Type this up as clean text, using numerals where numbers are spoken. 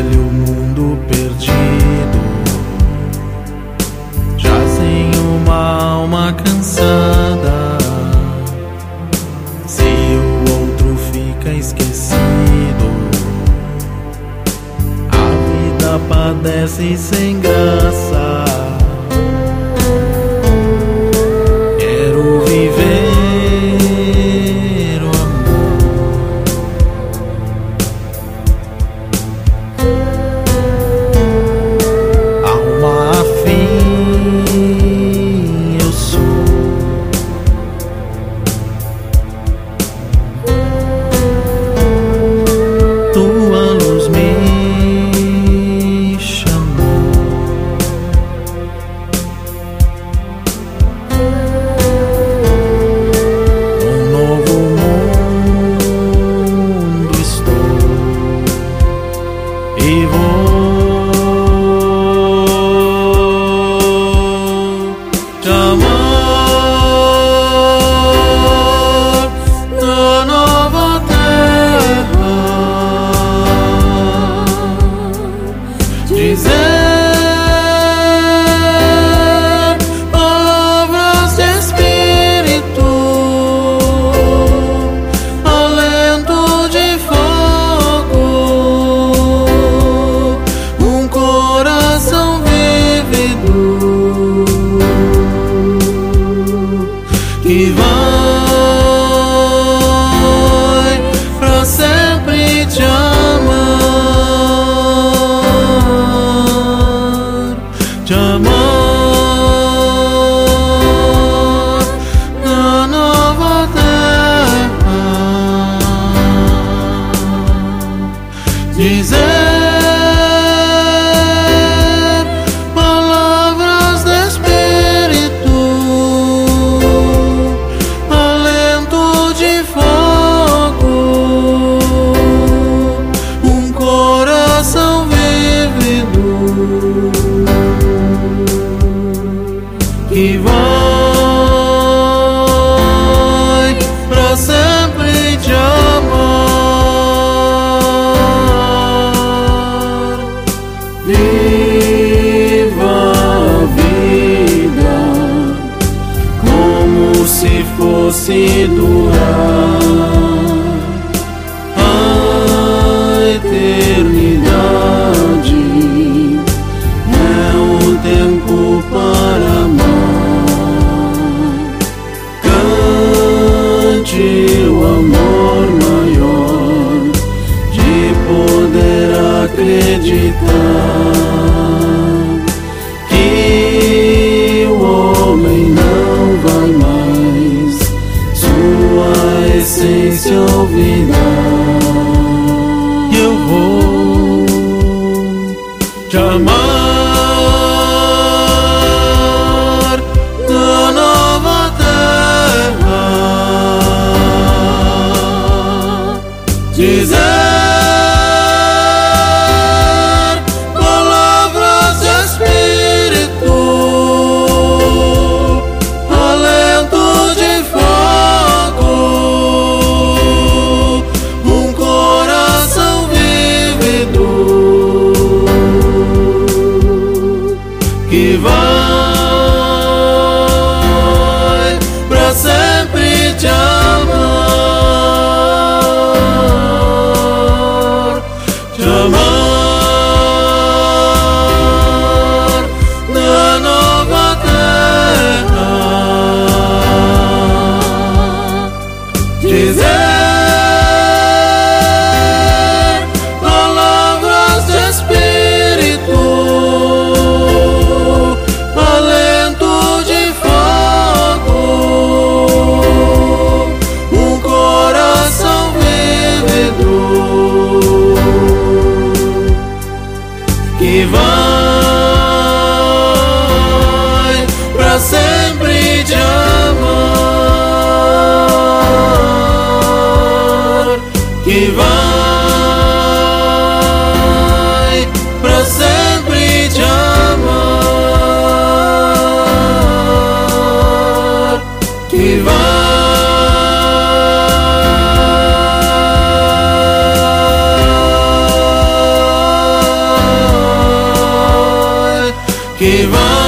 velho mundo perdido jazem uma alma cansada. Se o outro fica esquecido, a vida padece sem graça. Quero viver o amor, alma afim eu sou. Tua luz me chamou. Num novo mundo estou e vou te amar na nova terra, dizer palavras de espírito, alento de fogo, um coração vívido que vai pra sempre te amar, te amar na nova terra, dizer palavras de espírito, alento de fogo, um coração vívido que vai pra sempre te amar. Viva a vida como se fosse durar a eternidade. É o tempo para amar. Cante o amor maior de poder acreditar que o homem não vai mais sua essência olvidar. E eu vou te amar na nova terra, dizer palavras de espírito, alento de fogo, um coração vívido que vai pra sempre te amar, te amar na nova terra, dizer palavras de espírito, alento de fogo, um coração vívido que vai pra sempre te amar, que vai pra sempre te amar, que vai que vão